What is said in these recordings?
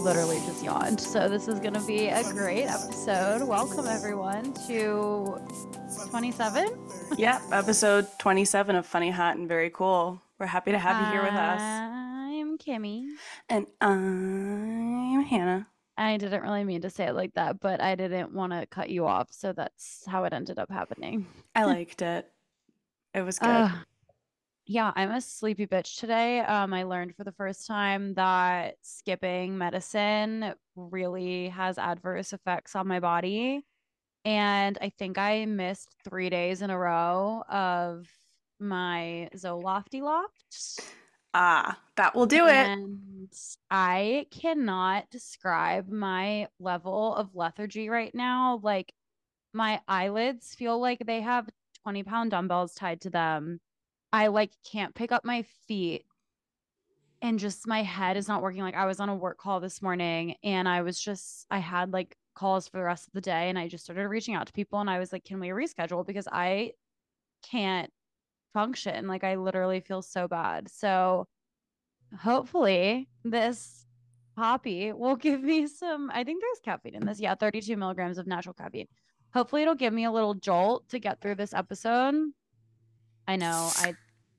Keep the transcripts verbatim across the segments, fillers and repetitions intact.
literally just yawned. So this is going to be a great episode. Welcome everyone to twenty-seven. Yep, episode twenty-seven of Funny Hot and Very Cool. We're happy to have you here with us. I'm Kimmy. And I'm Hannah. I didn't really mean to say it like that, but I didn't want to cut you off, so that's how it ended up happening. I liked it. It was good. Uh, yeah, I'm a sleepy bitch today. Um, I learned for the first time that skipping medicine really has adverse effects on my body. And I think I missed three days in a row of my Zolofty Loft. Ah, that will do it. And I cannot describe my level of lethargy right now. Like my eyelids feel like they have twenty pound dumbbells tied to them. I like can't pick up my feet and just my head is not working. Like I was on a work call this morning and I was just, I had like calls for the rest of the day and I just started reaching out to people and I was like, can we reschedule? Because I can't function. Like I literally feel so bad. So hopefully this poppy will give me some, I think there's caffeine in this. Yeah, thirty-two milligrams of natural caffeine. Hopefully it'll give me a little jolt to get through this episode. I know I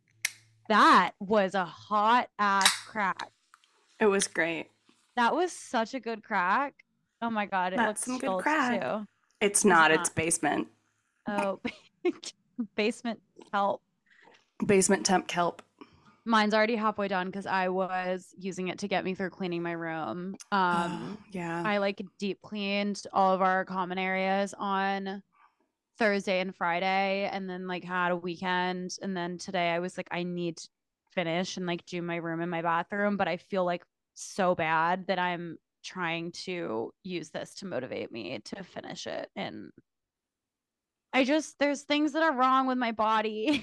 that was a hot ass crack. It was great. That was such a good crack. Oh my God, it That's looks some good chilled crack. too. It's Is it not, it's not? basement. Oh, basement help. Basement temp kelp. Mine's already halfway done because I was using it to get me through cleaning my room. Um, Oh, yeah. I like deep cleaned all of our common areas on Thursday and Friday, and then like had a weekend. And then today I was like, I need to finish and like do my room and my bathroom, but I feel like so bad that I'm trying to use this to motivate me to finish it. And I just, there's things that are wrong with my body.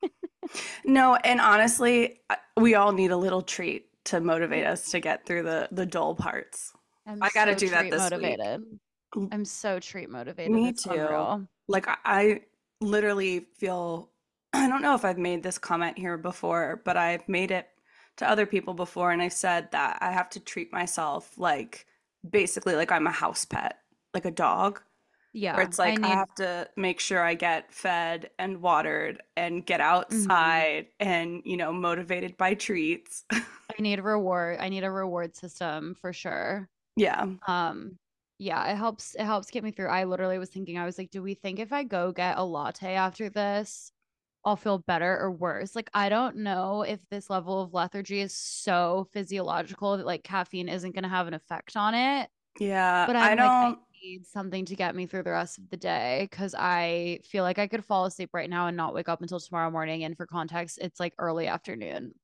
No, and honestly, I- we all need a little treat to motivate us to get through the the dull parts. I'm I got to so do that treat this week. motivated. I'm so treat motivated. Me It's too. unreal. Like I, I literally feel I don't know if I've made this comment here before, but I've made it to other people before and I've said that I have to treat myself like basically like I'm a house pet, like a dog, where Yeah, it's I like I need have to make sure I get fed and watered and get mhm. outside and, you know, motivated by treats. I need a reward. I need a reward system for sure. Yeah. Um, yeah, it helps it helps get me through. I literally was thinking, I was like, do we think if I go get a latte after this, I'll feel better or worse? Like, I don't know if this level of lethargy is so physiological that like caffeine isn't gonna have an effect on it. Yeah. But I I'm like, I don't need something to get me through the rest of the day because I feel like I could fall asleep right now and not wake up until tomorrow morning. And for context, it's like early afternoon.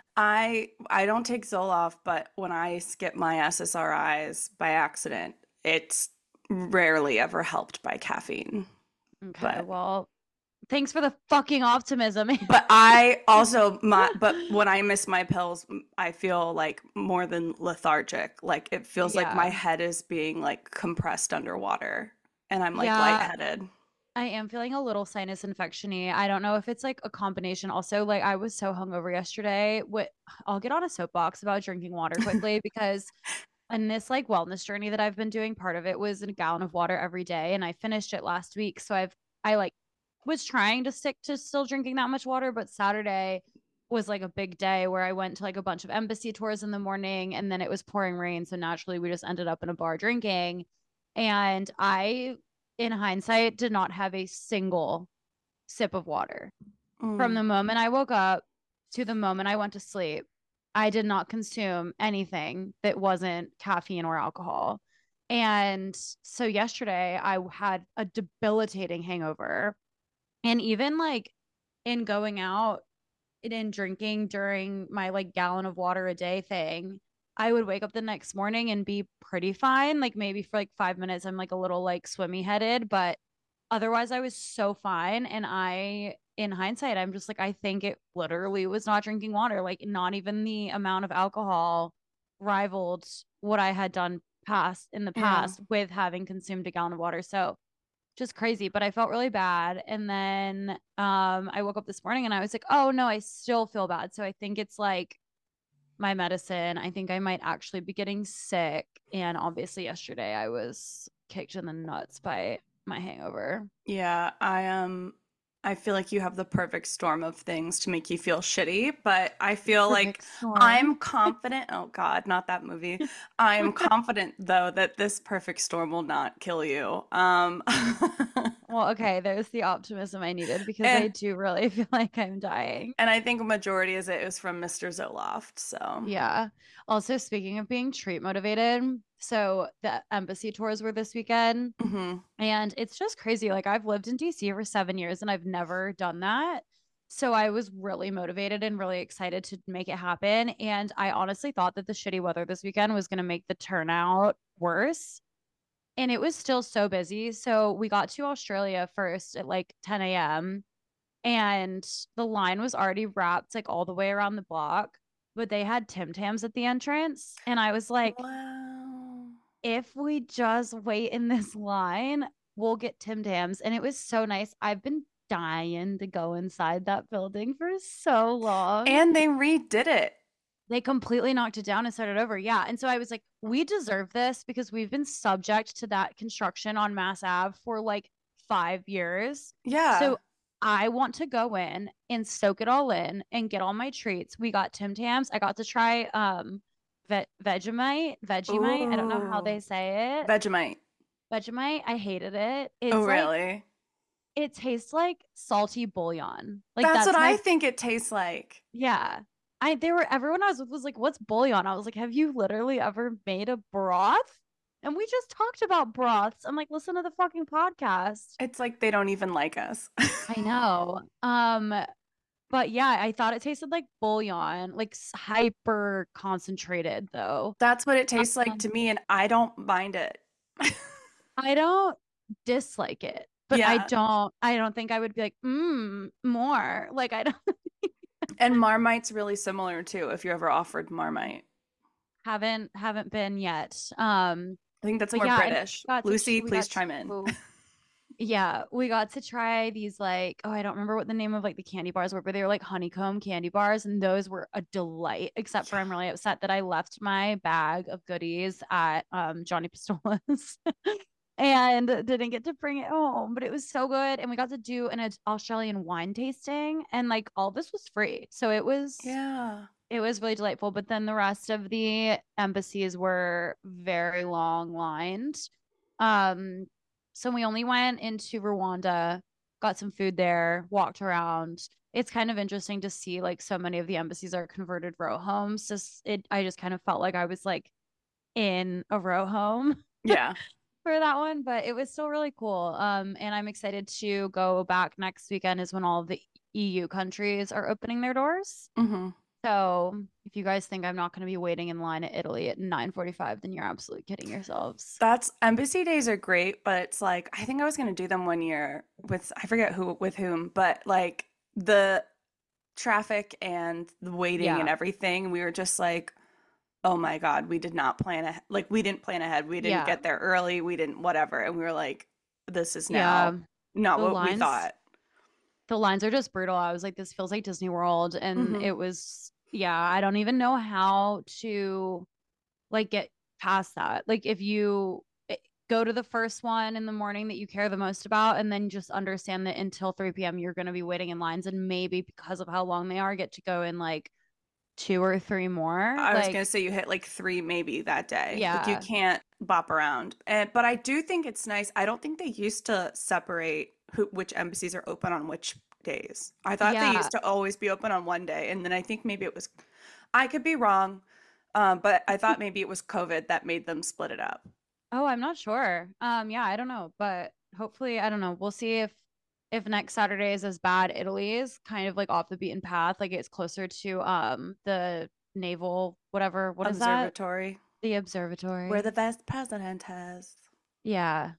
I I don't take Zoloft, but when I skip my S S R Is by accident, it's rarely ever helped by caffeine. Okay, But well, thanks for the fucking optimism. but I also my but when I miss my pills, I feel like more than lethargic. Like it feels like my Yeah. head is being like compressed underwater and I'm like Yeah, lightheaded. I am feeling a little sinus infection-y. I don't know if it's like a combination. Also, like I was so hungover yesterday. What I'll get on a soapbox about drinking water quickly because in this like wellness journey that I've been doing, part of it was a gallon of water every day, and I finished it last week. So I've I like was trying to stick to still drinking that much water, but Saturday was like a big day where I went to like a bunch of embassy tours in the morning, and then it was pouring rain, so naturally we just ended up in a bar drinking. And I, in hindsight, did not have a single sip of water from Mm. the moment I woke up to the moment I went to sleep. I did not consume anything that wasn't caffeine or alcohol. And so yesterday I had a debilitating hangover. And even like in going out and in drinking during my like gallon of water a day thing, I would wake up the next morning and be pretty fine. Like maybe for like five minutes, I'm like a little like swimmy headed, but otherwise I was so fine. And I, in hindsight, I'm just like, I think it literally was not drinking water. Like not even the amount of alcohol rivaled what I had done past in the Yeah. past with having consumed a gallon of water. So just crazy, but I felt really bad. And then um I woke up this morning and I was like, oh no, I still feel bad. So I think it's like my medicine. I think I might actually be getting sick. And obviously, yesterday I was kicked in the nuts by my hangover. Yeah, I um I feel like you have the perfect storm of things to make you feel shitty, but I feel like Perfect storm. I'm confident. Oh God, not that movie. I am confident though that this perfect storm will not kill you. Um Well, okay, there's the optimism I needed because I and do really feel like I'm dying. and I think a majority is it was from mister Zoloft, so Yeah. Also, speaking of being treat motivated, so the embassy tours were this weekend, mhm. and it's just crazy. Like, I've lived in D C for seven years and I've never done that. So I was really motivated and really excited to make it happen. And I honestly thought that the shitty weather this weekend was going to make the turnout worse. And it was still so busy. So we got to Australia first at like ten a m and the line was already wrapped like all the way around the block, but they had Tim Tams at the entrance. And I was like, Wow. if we just wait in this line, we'll get Tim Tams. And it was so nice. I've been dying to go inside that building for so long. And they redid it. They completely knocked it down and started over. Yeah. And so I was like, we deserve this because we've been subject to that construction on Mass Ave for like five years. Yeah. So I want to go in and soak it all in and get all my treats. We got Tim Tams. I got to try um ve- Vegemite, Vegemite. I don't know how Ooh. they say it. Vegemite. Vegemite. I hated it. Oh, It's like really? it tastes like salty bouillon. Like That's what that's I my think it tastes like. yeah. I they were everyone I was with was like, what's bouillon? I was like, have you literally ever made a broth? And we just talked about broths. I'm like, listen to the fucking podcast. It's like they don't even like us. I know. Um, but yeah, I thought it tasted like bouillon, like hyper concentrated though. That's what it tastes like to Um, me, and I don't mind it. I don't dislike it, but I Yeah. don't I don't think I would be like, mmm, more. Like I don't And Marmite's really similar too, if you ever offered Marmite. haven't haven't been yet. Um, I think that's but more yeah, and we British. got to Lucy, we please got chime in. to yeah, we got to try these like, oh, I don't remember what the name of like the candy bars were, but they were like honeycomb candy bars, and those were a delight. Except for Yeah. I'm really upset that I left my bag of goodies at um Johnny Pistolas and didn't get to bring it home. But it was so good, and we got to do an Australian wine tasting, and like all this was free, so it was Yeah. it was really delightful. But then the rest of the embassies were very long lined. Um, so we only went into Rwanda, got some food there, walked around. It's kind of interesting to see like so many of the embassies are converted row homes. Just it I just kind of felt like I was like in a row home Yeah. for that one, but it was still really cool. Um, and I'm excited to go back next weekend is when all of the E U countries are opening their doors. Hmm. So if you guys think I'm not going to be waiting in line at Italy at nine forty-five, then you're absolutely kidding yourselves. That's embassy days are great, but it's like I think I was gonna do them one year with I forget who with whom, but like the traffic and the waiting and Yeah. everything, we were just like, oh my God, we did not plan ahead. Like we didn't plan ahead. We didn't Yeah. get there early. We didn't whatever. And we were like, this is now Yeah. not The what we lines thought. the lines are just brutal. I was like, this feels like Disney World. And Hmm. it was, yeah, I don't even know how to like get past that. Like if you eh, go to the first one in the morning that you care the most about and then just understand that until three p m you're going to be waiting in lines and maybe because of how long they are get to go in like two or three more. I was gonna Like say you hit like three maybe that day. Like you yeah. can't bop around. And but I do think it's nice. I don't think they used to separate who which embassies are open on which days. I thought they Yeah. used to always be open on one day, and then I think maybe it was I could be wrong, um, but I thought maybe it was COVID that made them split it up. Oh, I'm not sure. Um yeah, I don't know, but hopefully I don't know. We'll see if if next Saturday is as bad. Italy is kind of like off the beaten path. Like it's closer to um the naval whatever. What is that? Observatory, The where the observatory. vice president has. Yeah.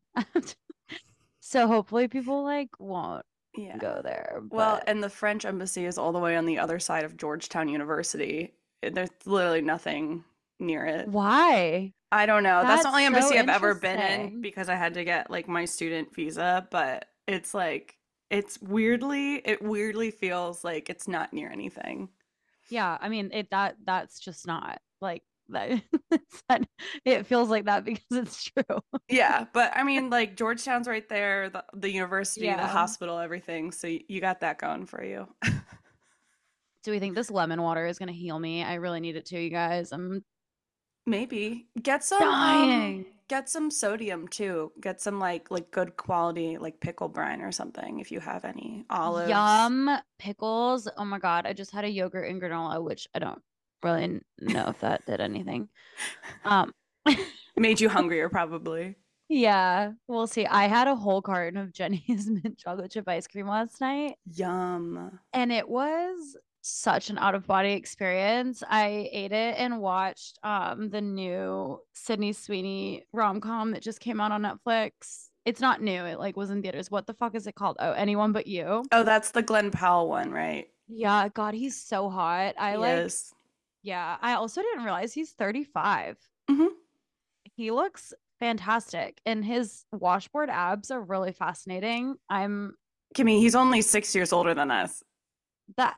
So hopefully people like won't Yeah. go there, Well, but and the French embassy is all the way on the other side of Georgetown University. There's literally nothing near it. why? I don't know. That's the That's only so embassy I've ever been in interesting. because I had to get like my student visa, but it's like it's weirdly it weirdly feels like it's not near anything. Yeah, I mean it that that's just not like that. It feels like that because it's true. Yeah, but I mean, like Georgetown's right there, the, the university, the Yeah. hospital, everything. So y- you got that going for you. Do we think this lemon water is gonna heal me? I really need it to, you guys. I'm Maybe get some um dying. get some sodium too. Get some like like good quality like pickle brine or something if you have any olives. Yum pickles. Oh my God. I just had a yogurt and granola, which I don't really know if that did anything. Um, Made you hungrier probably. yeah, we'll see. I had a whole carton of Jenny's mint chocolate chip ice cream last night, Yum. and it was such an out of body experience. I ate it and watched um the new Sydney Sweeney rom-com that just came out on Netflix. It's not new, it like was in theaters. What the fuck is it called? Oh, Anyone But You. Oh, that's the Glenn Powell one, right? Yeah, God, he's so hot. I He like, is. yeah, I also didn't realize he's thirty-five. Hmm. He looks fantastic, and his washboard abs are really fascinating. I'm Kimmy, he's only six years older than us. that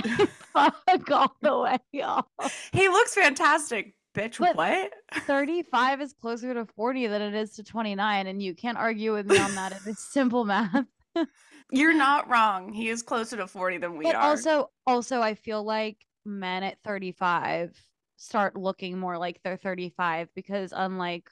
fuck all the way off. He looks fantastic, bitch. But What? thirty-five is closer to forty than it is to twenty-nine, and you can't argue with me on that. It is simple math. You're not wrong. He is closer to forty than we But are. also, also, I feel like men at thirty-five start looking more like they're thirty-five because unlike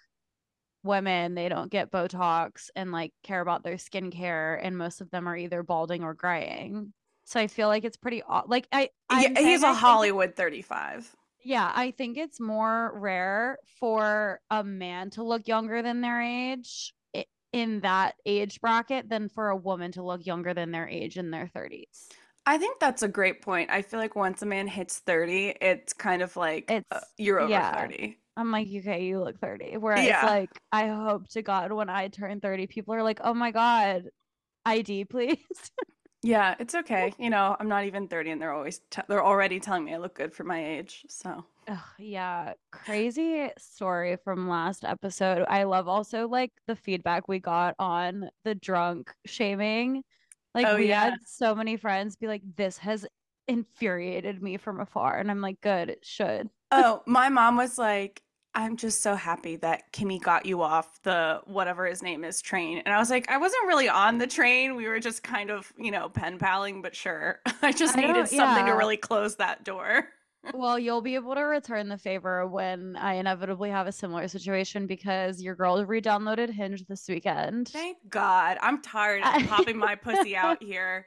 women, they don't get Botox and like care about their skincare, and most of them are either balding or graying. So I feel like it's pretty like I Yeah, I'm he's saying a I think it's Hollywood thirty-five. yeah, I think it's more rare for a man to look younger than their age in that age bracket than for a woman to look younger than their age in their thirties. I think that's a great point. I feel like once a man hits thirty, it's kind of like uh, It's you're over yeah. thirty. I'm like, okay, you look thirty. Whereas Yeah. like I hope to God when I turn thirty, people are like, oh my God, I D, please. Yeah, it's okay. You know, I'm not even thirty and they're always t they're already telling me I look good for my age. So, Ugh, yeah, crazy story from last episode. I love also like the feedback we got on the drunk shaming. Like oh we yeah. had so many friends be like, this has infuriated me from afar. And I'm like, good, it should. Oh, my mom was like, I'm just so happy that Kimmy got you off the whatever his name is train. And I was like, I wasn't really on the train. We were just kind of, you know, pen paling, but sure. I just I needed don't, something to yeah. really close that door. Well, you'll be able to return the favor when I inevitably have a similar situation because your girl re-downloaded Hinge this weekend. Thank God. I'm tired of I, popping my pussy out here.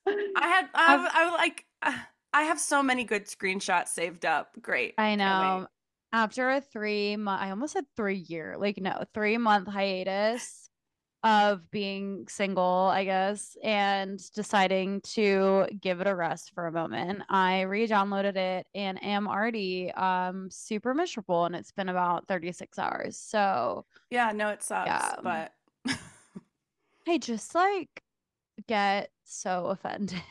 I had I I've, have, I like I have so many good screenshots saved up. Great. I Can't wait. know. After a three month, I almost said three year, like no, three month hiatus of being single, I guess, and deciding to give it a rest for a moment, I re-downloaded it and am already um super miserable, and it's been about thirty-six hours. So Yeah, no, it sucks, yeah, but I just like get so offended.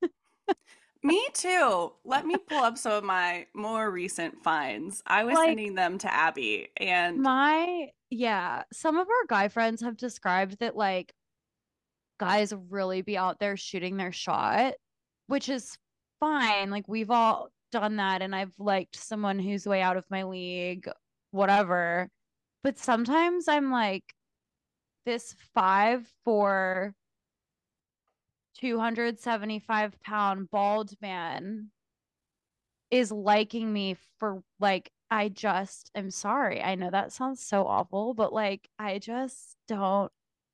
me too. Let me pull up some of my more recent finds. I was Like sending them to Abby and my, yeah, some of our guy friends have described that like guys really be out there shooting their shot, which is fine. Like we've all done that, and I've liked someone who's way out of my league, whatever. But sometimes I'm like, this five for two hundred seventy-five pound bald man is liking me for like, I just am sorry. I know that sounds so awful, but like, I just don't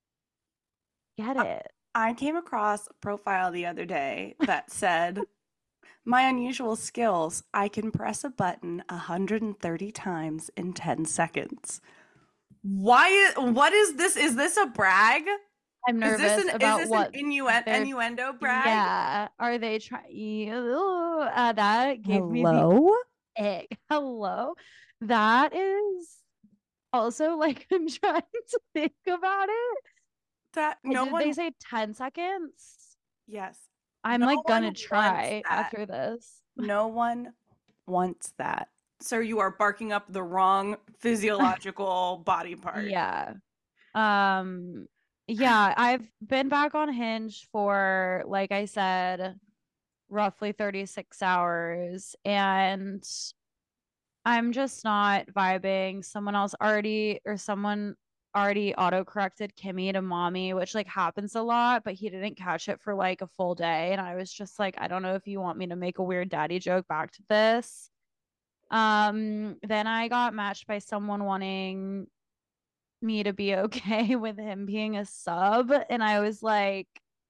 get I it. I came across a profile the other day that said, "My unusual skills, I can press a button one hundred thirty times in ten seconds." Why what is this? Is this a brag? I'm Is this nervous an is about this an what innuen they're, innuendo brag? yeah. Are they trying? Uh, that gave me the Hello? egg. Hello. That is also like, I'm trying to think about it. That Uh, no Did they one, say ten seconds? yes. I'm No like gonna one wants try that. after this. No one wants that. Sir, you are barking up the wrong physiological body part. Yeah. Um, yeah, I've been back on Hinge for, like I said, roughly thirty-six hours, and I'm just not vibing. Someone else already, or someone already auto corrected Kimmy to mommy, which like happens a lot, but he didn't catch it for like a full day. And I was just like, I don't know if you want me to make a weird daddy joke back to this. Um, then I got matched by someone wanting me to be okay with him being a sub. And I was like,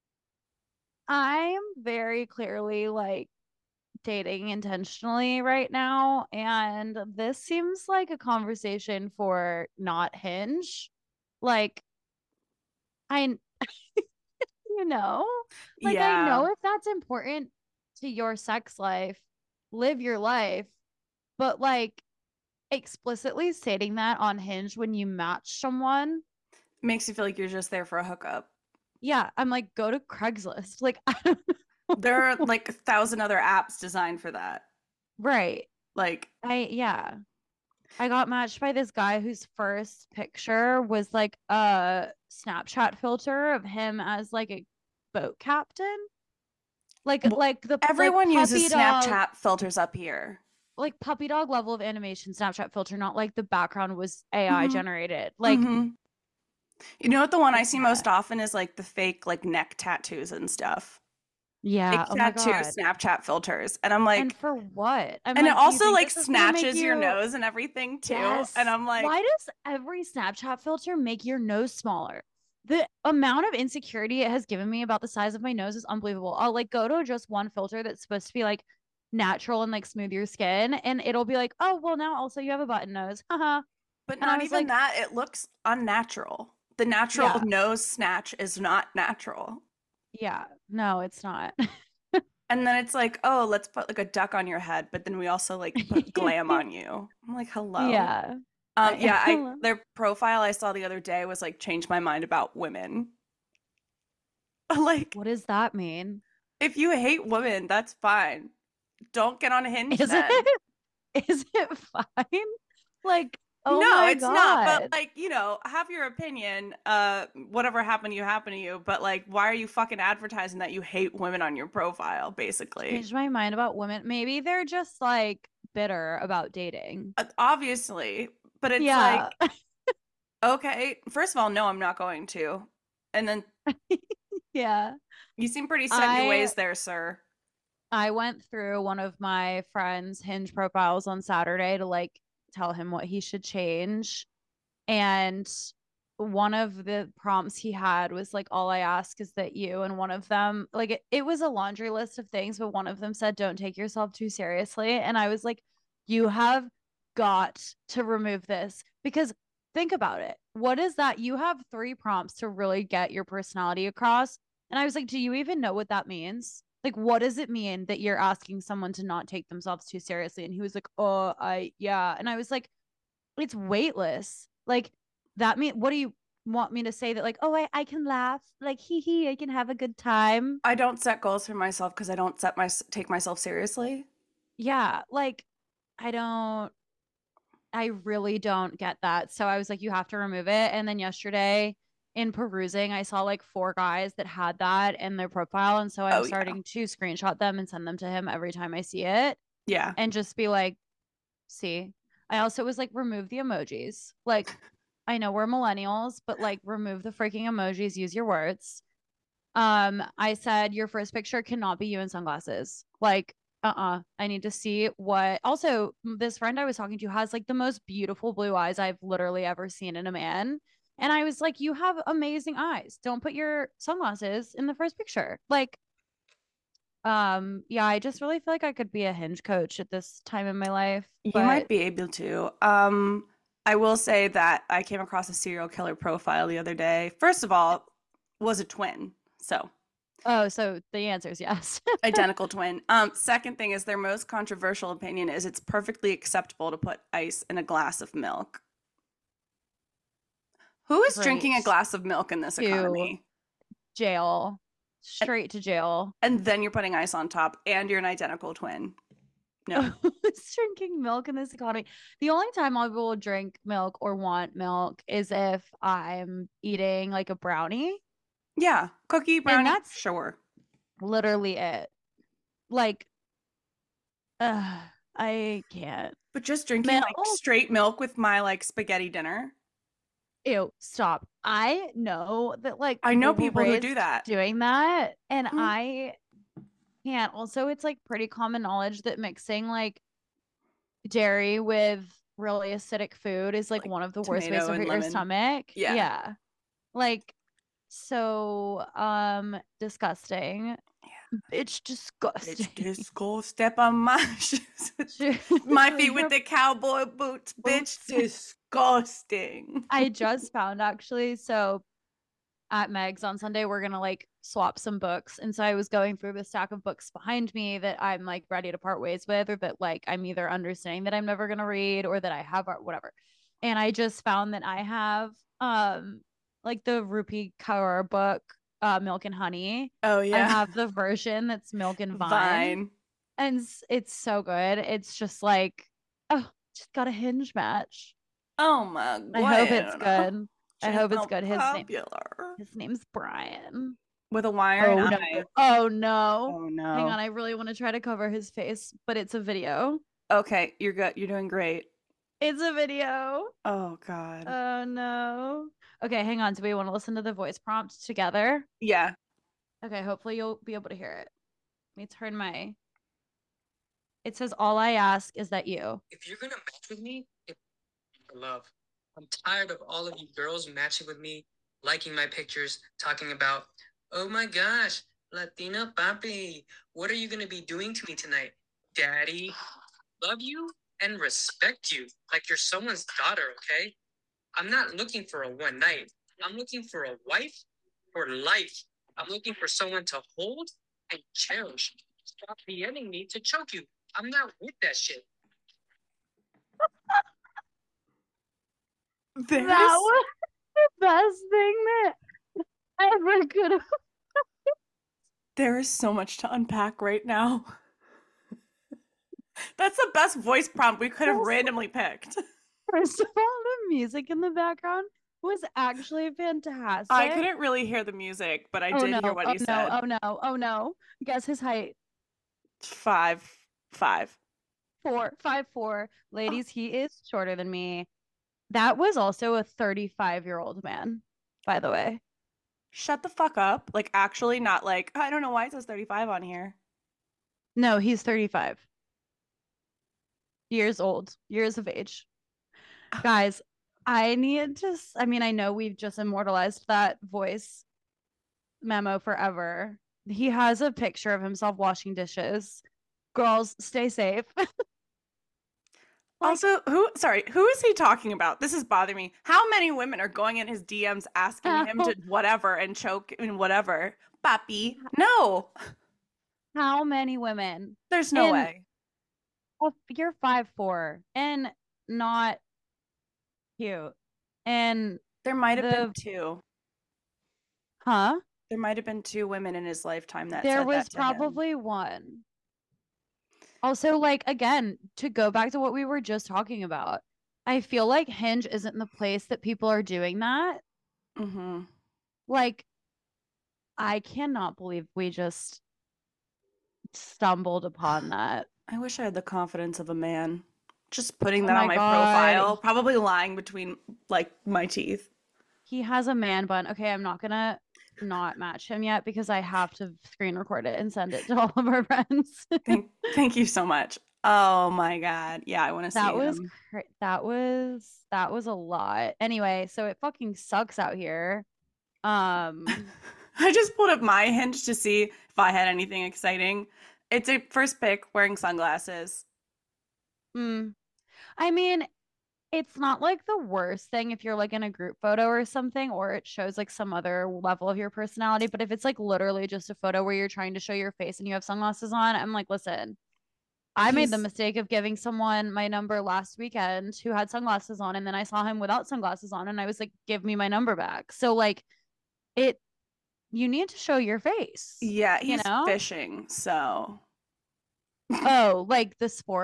I'm very clearly like dating intentionally right now. And this seems like a conversation for not Hinge. Like, I, you know, like I Yeah, know if that's important to your sex life, live your life, but like explicitly stating that on Hinge when you match someone, makes you feel like you're just there for a hookup. yeah, I'm like, go to Craigslist. Like, There are like a thousand other apps designed for that. right. Like, I, yeah. I got matched by this guy whose first picture was like a Snapchat filter of him as like a boat captain. Like w- like the like everyone uses puppy dog, Snapchat filters up here. like puppy dog level of animation Snapchat filter, not like the background was A I Hmm. generated. Like Hmm. You know what the one I like see yeah. most often is like the fake like neck tattoos and stuff. Yeah. Fake Oh my tattoo God. Snapchat filters. And I'm And like, for what? I'm and it like, do you also think like this is gonna make snatches your you nose and everything too. And yes. I'm like, Why does every Snapchat filter make your nose smaller? The amount of insecurity it has given me about the size of my nose is unbelievable. I'll like go to just one filter that's supposed to be like natural and like smooth your skin, and it'll be like, oh, well, now also you have a button nose. Haha. but And I not was even like, that. It looks unnatural. The natural yeah, nose snatch is not natural. yeah, no, it's not. And then it's like, oh, let's put like a duck on your head, but then we also like put glam on you. I'm like, hello. Yeah. Um, I, yeah, I their profile I saw the other day was like change my mind about women. Like, what does that mean? if you hate women, that's fine. Don't get on Hinge Is it then. is it fine? Like, oh No, my it's not. But God. like, you know, have your opinion. Uh, whatever happened to you happened to you. But like, why are you fucking advertising that you hate women on your profile, basically? Changed my mind about women. Maybe they're just like bitter about dating. Uh, obviously, but it's Yeah. like, okay, first of all, no, I'm not going to. And then Yeah. you seem pretty set in your I ways there, sir. I went through one of my friend's Hinge profiles on Saturday to like tell him what he should change. And one of the prompts he had was like, all I ask is that you, and one of them, like it, it was a laundry list of things, but one of them said, don't take yourself too seriously. And I was like, you have got to remove this because think about it. What is that? You have three prompts to really get your personality across. And I was like, do you even know what that means? Like, what does it mean that you're asking someone to not take themselves too seriously? And he was like, oh, I, yeah. And I was like, it's weightless. Like that mean what do you want me to say that like, oh, I, I can laugh, like hee hee, I can have a good time. I don't set goals for myself because I don't set my take myself seriously. Yeah, like I don't I really don't get that. So I was like, you have to remove it. And then yesterday in perusing, I saw like four guys that had that in their profile. And so I'm Oh yeah. starting to screenshot them and send them to him every time I see it Yeah. and just be like, see. I also was like, remove the emojis. Like, I know we're millennials, but like, remove the freaking emojis, use your words. Um, I said, your first picture cannot be you in sunglasses. Like, uh-uh. I need to see what. Also, this friend I was talking to has like the most beautiful blue eyes I've literally ever seen in a man. And I was like, you have amazing eyes. Don't put your sunglasses in the first picture. Like, um, yeah, I just really feel like I could be a hinge coach at this time in my life, You might but be able to. Um, I will say that I came across a serial killer profile the other day. First of all, was a twin. So, oh, so the answer is yes. identical twin. Um, second thing is their most controversial opinion is it's perfectly acceptable to put ice in a glass of milk. Who is drinking a Great. glass of milk in this To economy? jail. And, Straight to jail. and then you're putting ice on top and you're an identical twin. No. Who's drinking milk in this economy? The only time I will drink milk or want milk is if I'm eating like a brownie. Yeah, cookie, And brownie, that's sure. literally it. Like, uh, I can't. But just drinking like Milk. straight milk with my like spaghetti dinner. Ew, stop. I know that like I know people were people who do raised that. doing that, and Mhm. I can't. Also, it's like pretty common knowledge that mixing like dairy with really acidic food is like Like one of the worst ways tomato to and hurt your lemon. stomach. Yeah. Yeah. Like so um disgusting. It's Bitch, disgusting. just go step on my shoes. Shoes My feet with with your the cowboy boots, bitch. boots. Disgusting. I just found actually, so at Meg's on Sunday, we're gonna like swap some books. And so I was going through the stack of books behind me that I'm like ready to part ways with, or that like I'm either understanding that I'm never gonna read or that I have or whatever. And I just found that I have um like the Rupi Kaur book, uh, Milk and Honey. Oh I yeah. have the version that's Milk and Vine, Vine. and it's so good. It's just like, oh, just got a Hinge match. Oh my I hope it's god. good. I She's hope it's so good. His name popular. his name's Brian. With a Y or an Oh no. I. Oh no. Oh Hang no. on, I really want to try to cover his face, but it's a video. Okay, you're good. You're doing great. It's a video. Oh god. Oh no. Okay, hang on. Do we want to listen to the voice prompt together? Yeah. Okay, hopefully you'll be able to hear it. Let me turn my. It says, "All I ask is that you." If you're gonna match with me, it's for love. I'm tired of all of you girls matching with me, liking my pictures, talking about, oh my gosh, Latina papi, what are you gonna be doing to me tonight? Daddy, love you and respect you like you're someone's daughter, okay? I'm not looking for a one night. I'm looking for a wife for life. I'm looking for someone to hold and cherish. Stop DMing me to choke you. I'm not with that shit. There's That was the best thing that ever could have. there is so much to unpack right now. That's the best voice prompt we could have randomly picked. First of all, the music in the background was actually fantastic. I couldn't really hear the music, but I Oh did no, hear what oh he no, said. oh no, oh no. Guess his height. Five, five. Four, five, four. Oh, Ladies, he is shorter than me. That was also a thirty-five year old man, by the way. shut the fuck up. Like, actually, not like, I don't know why it says thirty-five on here. No, he's thirty-five years old, years of age. Guys, I need to, s- I mean, I know we've just immortalized that voice memo forever. He has a picture of himself washing dishes. Girls, stay safe. Like, Also, who, sorry, who is he talking about? This is bothering me. How many women are going in his D Ms asking him how, to whatever and choke and whatever? Papi, no, how many women? there's no And way. oh, you're five four and not cute. And There might have been the, two. huh? There might have been two women in his lifetime that There said was that to him. probably one. Also, like, again, to go back to what we were just talking about, I feel like Hinge isn't the place that people are doing that. Mm-hmm. Like, I cannot believe we just stumbled upon that. I wish I had the confidence of a man. Just putting Oh that on my my God. profile, probably lying between like my teeth. He has a man bun. Okay, I'm not gonna not match him yet because I have to screen record it and send it to all of our friends. Thank thank you so much. Oh my God. Yeah, I want to see That was him. cra- that was that was a lot. Anyway, so it fucking sucks out here. Um, I just pulled up my hinge to see if I had anything exciting. It's a first pick wearing sunglasses. mm, I mean, it's not like the worst thing if you're like in a group photo or something, or it shows like some other level of your personality. But if it's like literally just a photo where you're trying to show your face and you have sunglasses on, I'm like, listen, I made the He's mistake of giving someone my number last weekend who had sunglasses on, and then I saw him without sunglasses on, and I was like, give me my number back. So, like, it, you need to show your face, yeah, you he's know? fishing, so Oh, like the sport.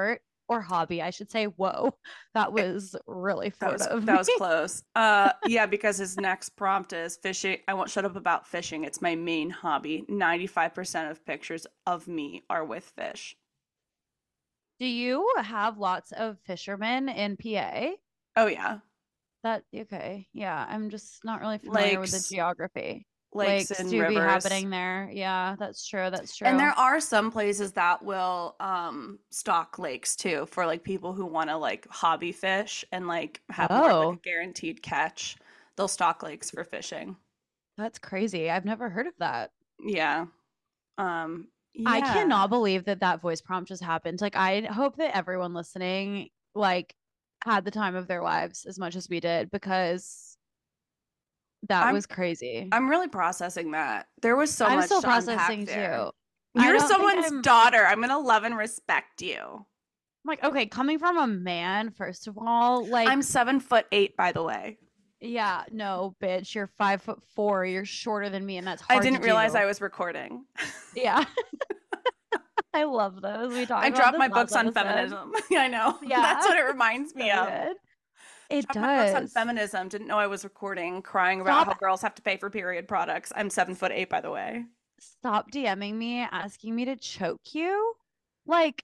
or hobby, I should say. Whoa, that It- was really that Florida was of that me. was close. Uh, yeah, because his next prompt is fishing. I won't shut up about fishing. It's my main hobby. ninety-five percent of pictures of me are with fish. Do you have lots of fishermen in P A? Oh yeah, That okay. Yeah, I'm just not really familiar with the lakes, geography. lakes Lakes and do be rivers. happening there. Yeah, that's true. That's And there true. are some places that will um stock lakes too for like people who want to like hobby fish and like have more of like a Oh, guaranteed catch. They'll stock lakes for fishing. that's crazy. I've never heard of that. Yeah. Um I yeah. cannot believe that that voice prompt just happened. Like, I hope that everyone listening, like, had the time of their lives as much as we did because that I'm was crazy. I'm really processing that. There was so I'm much still to unpack processing there. too. I You're don't think someone's I'm daughter. I'm gonna love and respect you. like, okay, coming from a man, first of all, like, I'm seven foot eight, by the way. yeah, no, bitch, you're five foot four. You're shorter than me, and that's I hard to didn't realize do. I was recording. Yeah, I love those. We I talked about dropped this my last books on episode. feminism. I know. That's Yeah, what it reminds me so of. good. It Dropped my books on does. feminism. Didn't know I was recording, crying about Stop, how girls have to pay for period products. I'm seven foot eight, by the way. stop DMing me, asking me to choke you. Like,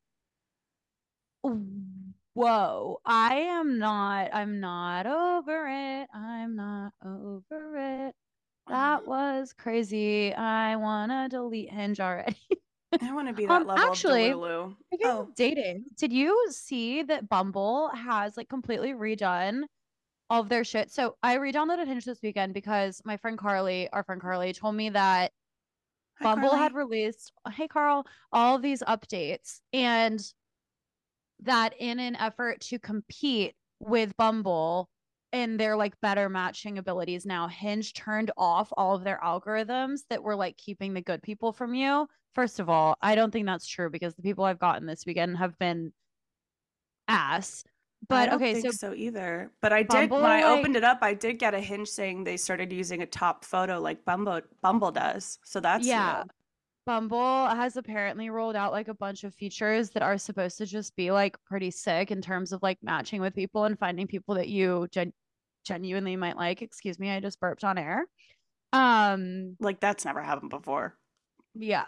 whoa, I am not, I'm not over it. I'm not over it. That was crazy. I wanna delete Hinge already. I want to be that Um, level of actually, Delulu. speaking Oh, of dating, did you see that Bumble has like completely redone all of their shit? So I re-downloaded Hinge this weekend because my friend Carly, our friend Carly, told me that hi, Bumble had Carly. released, hey Carl, all of these updates, and that in an effort to compete with Bumble and their like better matching abilities now, Hinge turned off all of their algorithms that were like keeping the good people from you. First of all, I don't think that's true because the people I've gotten this weekend have been ass. I But don't okay, think so so either. But I did, when Bumble, I opened like, it up, I did get a Hinge saying they started using a top photo like Bumble Bumble does. So that's yeah, new. Bumble has apparently rolled out like a bunch of features that are supposed to just be like pretty sick in terms of like matching with people and finding people that you gen- genuinely might like. Excuse me, I just burped on air. Um, Like that's never happened before. yeah,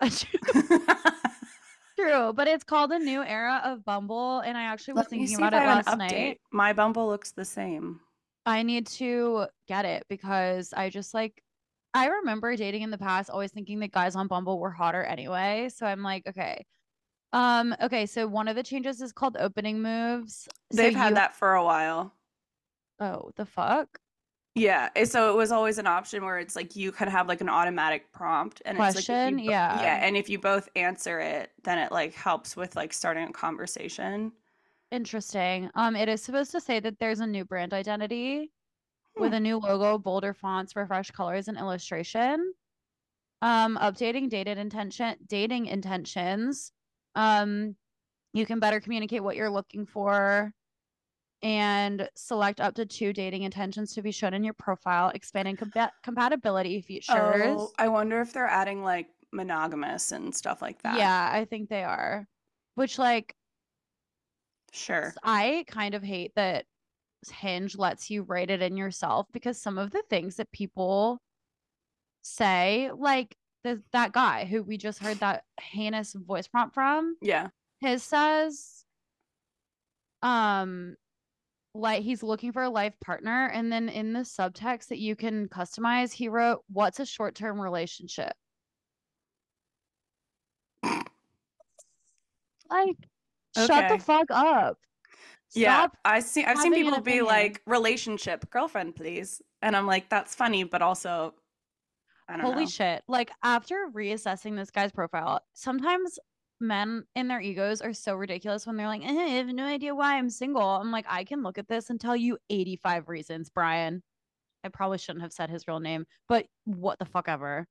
true, but it's called a new era of Bumble, and I actually was Let me thinking see if about I it have an last night. update. My Bumble looks the same. I need to get it because I just like I remember dating in the past, always thinking that guys on Bumble were hotter anyway. So I'm like, okay. Um, okay, so one of the changes is called opening moves. So They've had you that for a while. oh, the fuck? Yeah, eh, so it was always an option where it's like you could have like an automatic prompt and it's like if you Question? bo- Yeah. yeah, and if you both answer it, then it like helps with like starting a conversation. Interesting. Um, it is supposed to say that there's a new brand identity Hmm. with a new logo, bolder fonts, refreshed colors, and illustration. Um, updating dated intention, dating intentions. Um, you can better communicate what you're looking for and select up to two dating intentions to be shown in your profile, expanding compa- compatibility Oh, features. I wonder if they're adding like monogamous and stuff like that. Yeah, I think they are. Which, like, Sure. I kind of hate that Hinge lets you write it in yourself because some of the things that people say, like the, that guy who we just heard that heinous voice prompt from, Yeah. his says, um, like he's looking for a life partner. And then in the subtext that you can customize, he wrote, what's a short term relationship? Like, shut the Okay. fuck up. Yeah, Stop I see I've seen having an people be opinion. like relationship, girlfriend, please. And I'm like that's funny, but also I don't Holy know. shit. Like, after reassessing this guy's profile, sometimes men in their egos are so ridiculous when they're like, eh, I have no idea why I'm single. I'm like, I can look at this and tell you eighty-five reasons, Brian. I probably shouldn't have said his real name, but what the fuck ever.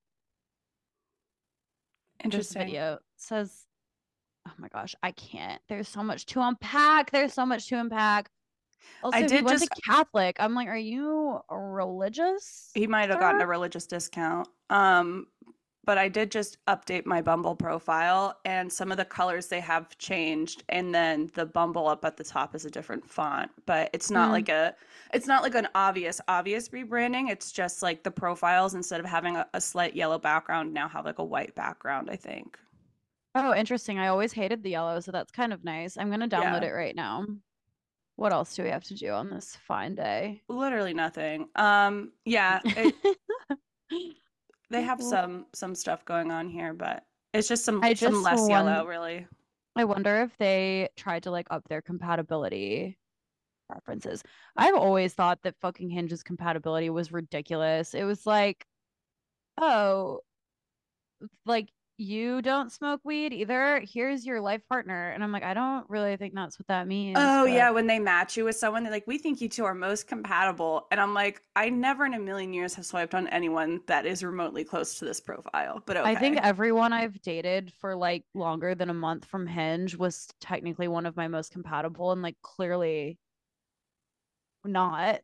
This Interesting. video says, oh my gosh, I can't. There's so much to unpack. There's so much to unpack. I Also, he did went to just Catholic. I'm like, are you religious, he might have gotten sir? a religious discount. Um but I did just update my Bumble profile and some of the colors they have changed and then the Bumble up at the top is a different font, but it's not Mm. like a it's not like an obvious obvious rebranding. It's just like the profiles instead of having a, a slight yellow background now have like a white background, I think. Oh, interesting. I always hated the yellow, so that's kind of nice. I'm gonna download Yeah, it right now. What else do we have to do on this fine day? literally nothing. Um yeah, it they have some some stuff going on here, but it's just some I some just less yellow won really. I wonder if they tried to like up their compatibility preferences. I've always thought that fucking Hinge's compatibility was ridiculous. It was like, oh, like you don't smoke weed either. Here's your life partner. And I'm like, I don't really think that's what that means, Oh yeah, but when they match you with someone, they're like, "We think you two are most compatible," and I'm like, I never in a million years have swiped on anyone that is remotely close to this profile, but I think okay. everyone I've dated for like longer than a month from Hinge was technically one of my most compatible and like clearly not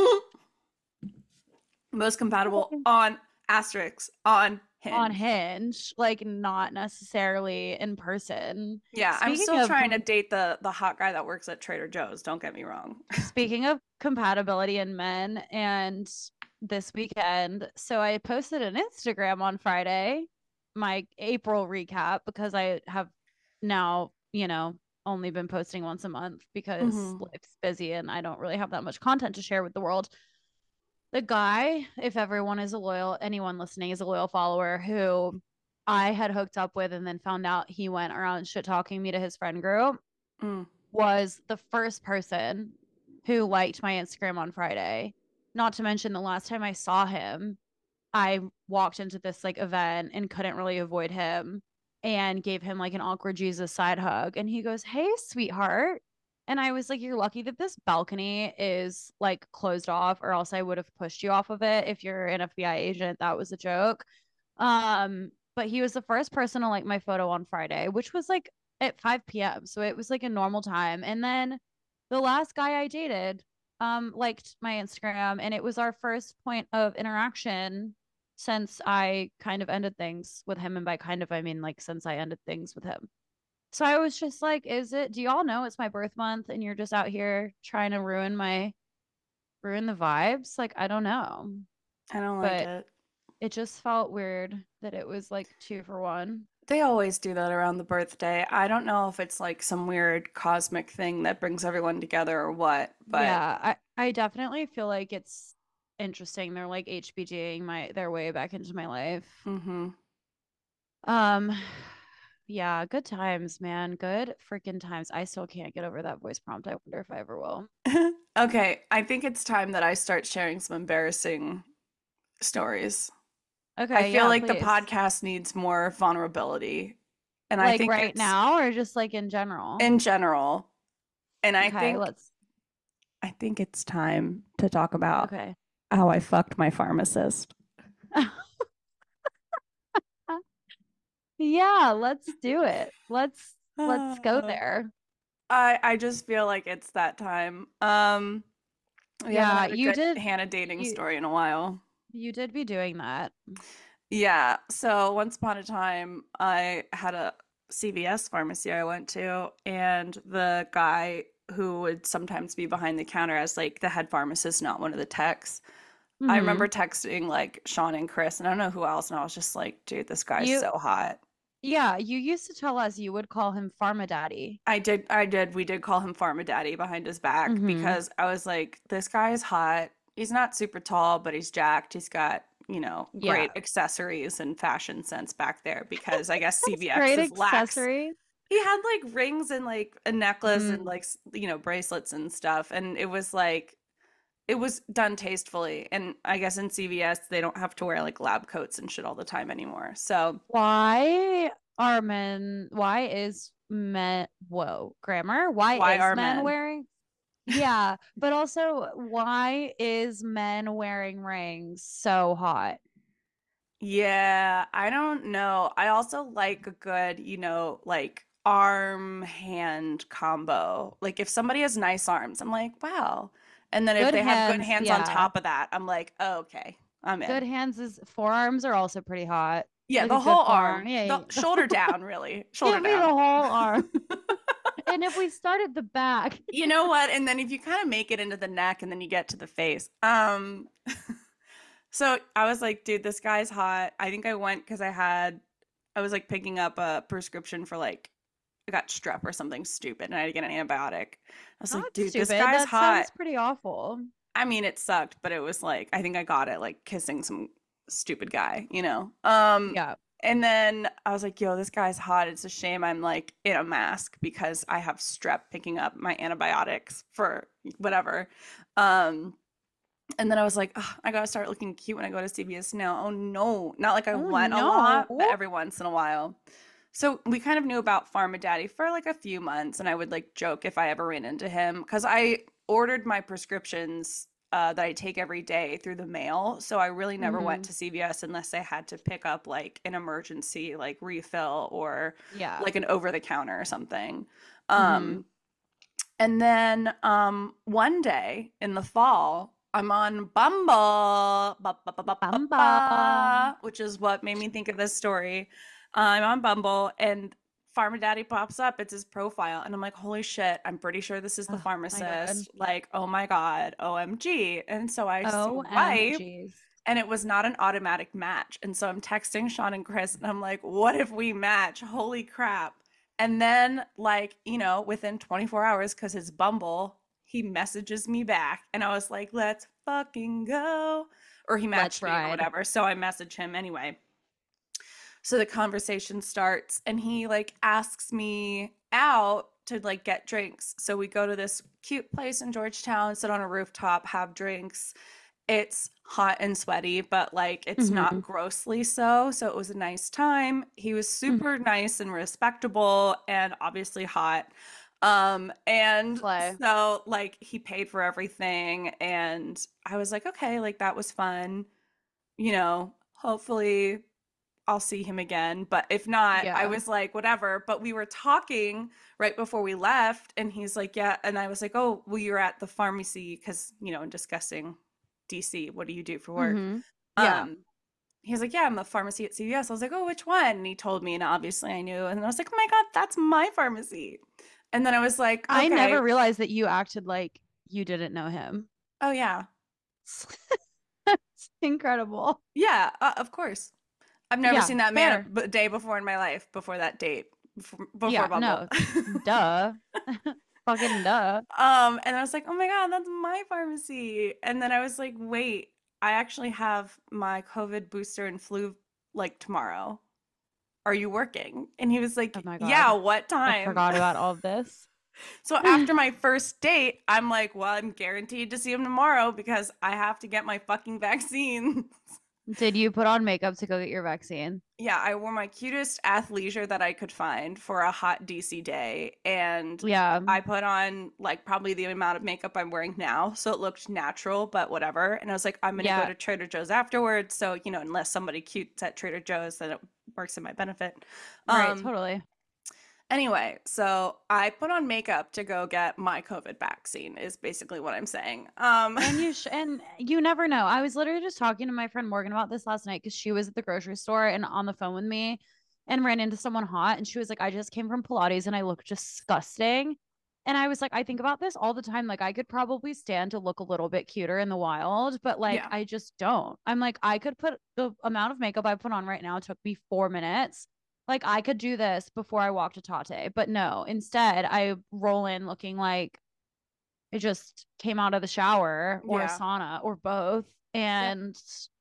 Most compatible on asterisks on on Hinge. Hinge, like not necessarily in person. Yeah, I'm Speaking still of trying to com date the the hot guy that works at Trader Joe's. Don't get me wrong. speaking of compatibility in men and this weekend, so I posted an Instagram on Friday, my April recap, because I have now, you know, only been posting once a month because Hmm. life's busy and I don't really have that much content to share with the world. The guy, if everyone is a loyal, anyone listening is a loyal follower who I had hooked up with and then found out he went around shit talking me to his friend group, Mm. was the first person who liked my Instagram on Friday. Not to mention the last time I saw him, I walked into this like event and couldn't really avoid him and gave him like an awkward Jesus side hug. And he goes, "Hey, sweetheart." And I was like, "You're lucky that this balcony is like closed off, or else I would have pushed you off of it if you're an F B I agent. That was a joke." Um, but he was the first person to like my photo on Friday, which was like at five p m. So it was like a normal time. And then the last guy I dated um liked my Instagram and it was our first point of interaction since I kind of ended things with him. And by kind of I mean like since I ended things with him. So I was just like, is it, do y'all know it's my birth month and you're just out here trying to ruin my ruin the vibes? Like, I don't know. I don't like But it. it just felt weird that it was like two for one. They always do that around the birthday. I don't know if it's like some weird cosmic thing that brings everyone together or what, but Yeah, I, I definitely feel like it's interesting. They're like HBGing my their way back into my life. hmm. Um, yeah, good times, man. Good freaking times. I still can't get over that voice prompt. I wonder if I ever will. Okay, I think it's time that I start sharing some embarrassing stories. I Okay, feel yeah, like the please. podcast needs more vulnerability, and I Like think right it's now or just like in general? in general. And I Okay, think let's I think it's time to talk about okay. how I fucked my pharmacist. Yeah, let's do it. Let's let's go I there. I just feel like it's that time. Um, we haven't Yeah, had a you good did Hannah dating you story in a while. you did be doing that. Yeah, so once upon a time, I had a C V S pharmacy I went to, and the guy who would sometimes be behind the counter as like the head pharmacist, not one of the techs. I Mm-hmm. remember texting like Sean and Chris, and I don't know who else, and I was just like, dude, this guy's You so hot. Yeah, you used to tell us you would call him Pharma Daddy. I did, I did, we did call him Pharma Daddy behind his back Mm-hmm. because I was like, this guy is hot. He's not super tall, but he's jacked. He's got, you know, Yeah. great accessories and fashion sense back there because I guess That's great C V X is lax. accessories. He had like rings and like a necklace and Mm, like, you know, bracelets and stuff. And it was like, it was done tastefully. And I guess in C V S, they don't have to wear like lab coats and shit all the time anymore. So, why are men, why is men, whoa, grammar? Why why is are men men? wearing? Yeah, but also, why is men wearing rings so hot? Yeah, I don't know. I also like a good, you know, like arm hand combo. Like if somebody has nice arms, I'm like, wow. And then if Good they have good hands, hands on yeah. top of that, I'm like, oh, okay, I'm Good in. hands is forearms are also pretty hot. Yeah, Like the a good whole forearm. arm. Yeah, The yeah. shoulder down, really. Shoulder Give me the down. whole arm. And if we start at the back, You know what? And then if you kind of make it into the neck and then you get to the face. Um so I was like, dude, this guy's hot. I think I went because I had I was like picking up a prescription for like I got strep or something stupid and I had to get an antibiotic. I was like, not dude, this stupid. guy's That hot. sounds pretty awful. I mean, it sucked, but it was like I think I got it like kissing some stupid guy, you know. Um Yeah. and then I was like, yo, this guy's hot. It's a shame I'm like in a mask because I have strep picking up my antibiotics for whatever. Um and then I was like, "Ugh, I gotta start looking cute when I go to C V S now. Oh no. Not like I Oh want a lot, but no. every once in a while. So we kind of knew about Pharma Daddy for like a few months, and I would like joke if I ever ran into him because I ordered my prescriptions uh, that I take every day through the mail. So I really never went Hmm. to C V S unless I had to pick up like an emergency like refill or Yeah. like an over the counter or something. Hmm. Um, and then um, one day in the fall, I'm on Bumble, ba, ba, ba, ba, ba, Bumble. ba, which is what made me think of this story. Uh, I'm on Bumble and Pharma Daddy pops up. It's his profile. And I'm like, holy shit, I'm pretty sure this is the Oh my God. pharmacist. Like, oh my God, O M G. And so I swipe O M Gs. and it was not an automatic match. And so I'm texting Sean and Chris and I'm like, what if we match? Holy crap. And then, like, you know, within twenty-four hours, because it's Bumble, he messages me back. And I was like, let's fucking go. Or he Let's matched me or ride. whatever. So I message him anyway. So the conversation starts and he like asks me out to like get drinks. So we go to this cute place in Georgetown, sit on a rooftop, have drinks. It's hot and sweaty, but like it's not Hmm. grossly so. So it was a nice time. He was Hmm. super nice and respectable and obviously hot. Um, and Play. so like he paid for everything and I was like, okay, like that was fun. You know, hopefully I'll see him again. But if not, I Yeah. was like, whatever. But we were talking right before we left, and he's like, yeah. And I was like, oh, well, you're at the pharmacy because, you know, discussing D C, what do you do for work? Hmm. Yeah. Um, he's like, yeah, I'm a pharmacy at C V S. I was like, oh, which one? And he told me, and obviously I knew. And I was like, oh my God, that's my pharmacy. And then I was like, I okay, never realized that you acted like you didn't know him. oh yeah, It's incredible. yeah, uh, of course. I've never Yeah, seen that man fair. a day before in my life, before that date, before, before Yeah, Bumble. no. Duh. Fucking duh. Um, and I was like, oh my God, that's my pharmacy. And then I was like, wait, I actually have my COVID booster and flu like tomorrow. Are you working? And he was Oh like, my yeah, God. what I time? forgot about all of this. So after my first date, I'm like, well, I'm guaranteed to see him tomorrow because I have to get my fucking vaccine. Did you put on makeup to go get your vaccine? Yeah, I wore my cutest athleisure that I could find for a hot D C day. And Yeah. I put on like probably the amount of makeup I'm wearing now. So it looked natural, but whatever. And I was like, I'm going to go Yeah. to Trader Joe's afterwards. So, you know, unless somebody cute's at Trader Joe's, then it works in my benefit. Right. Um, Totally. anyway, so I put on makeup to go get my COVID vaccine, is basically what I'm saying. Um, And you sh- and you never know. I was literally just talking to my friend Morgan about this last night because she was at the grocery store and on the phone with me and ran into someone hot and she was like, I just came from Pilates and I look disgusting. And I was like, I think about this all the time. Like, I could probably stand to look a little bit cuter in the wild, but like, yeah, I just don't. I'm like, I could put the amount of makeup I put on right now took me four minutes. Like, I could do this before I walk to Tate, but no, instead, I roll in looking like I just came out of the shower or a yeah, sauna or both. yep. And